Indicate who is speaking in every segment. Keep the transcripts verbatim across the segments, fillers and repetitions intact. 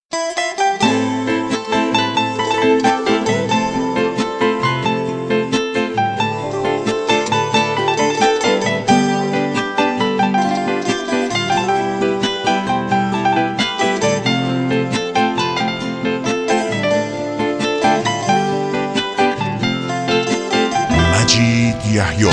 Speaker 1: مجید یحیی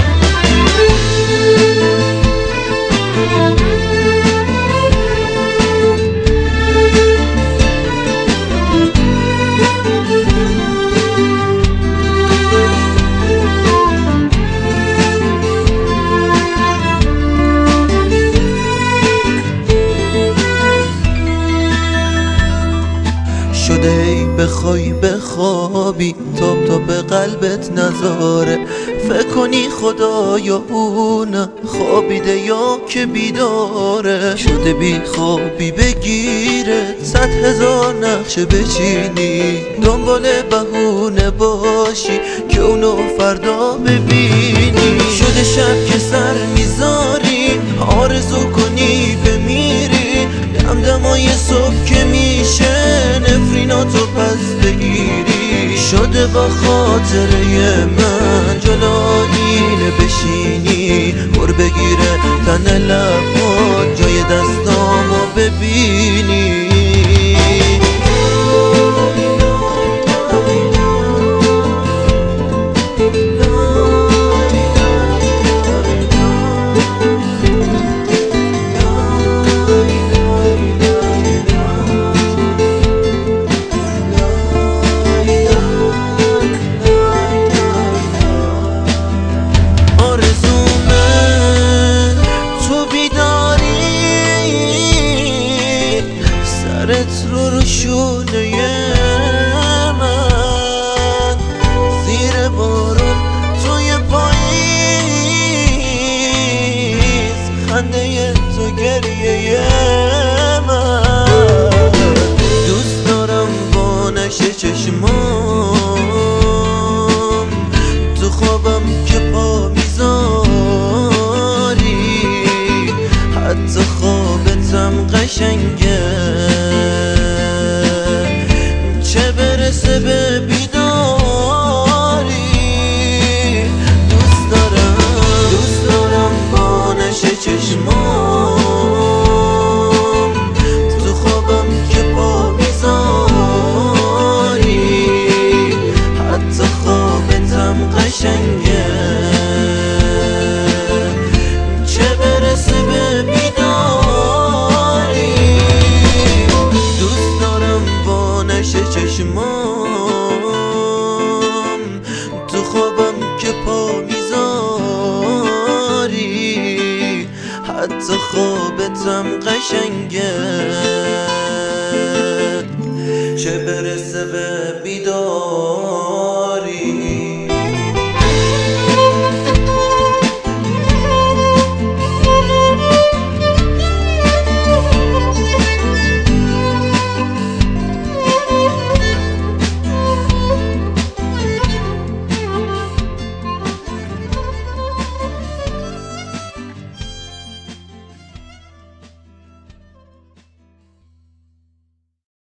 Speaker 2: شده ای بخوای بخوابی تاب تا به قلبت نذاره، فکر کنی خدا یا اون خوابیده یا که بیداره. شده بی خوابی بگیره صد هزار نقشه بچینی، دنبال بهونه باشی که اونو فردا ببینی. شده شب که سر میذاری آرزو کنی بمیری، دمدمای صبح که میشه نفریناتو پس بگیری. شده با خاطره من جلوینه بشینی، پر بگیره تن لبات جای دستامو ببینی. سرت رو رو شونه من، زیر بارون توی پاییز، خنده تو گریه من. دوست دارم با نشه چشمام تو خوابم که پا میذاری، حتی خوابتم قشنگه چه برسه به بیداری. دوست دارم دوست دارم با نشه چشمام تو خوابم که پا میذاری، حتی خوابتم قشنگه چه برسه به بیداری. دوست دارم با نشه چشمام تو خوابم که پا میذاری، حتی خوابتم قشنگه چه برسه به بیداری.